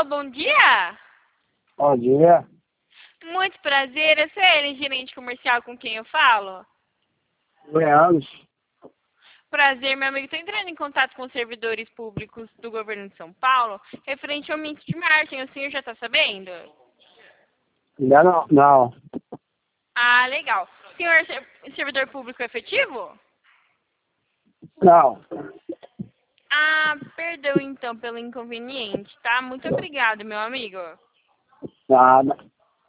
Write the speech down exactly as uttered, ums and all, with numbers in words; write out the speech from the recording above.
bom dia. Bom dia. Muito prazer, eu sou ele, gerente comercial com quem eu falo. Leandro. Prazer, meu amigo. Estou entrando em contato com os servidores públicos do governo de São Paulo, referente ao aumento de margem. O senhor já está sabendo? Ainda não. Não. Ah, legal. O senhor é ser- servidor público efetivo? Não. Ah, perdão então pelo inconveniente, tá? Muito obrigado, meu amigo. Nada.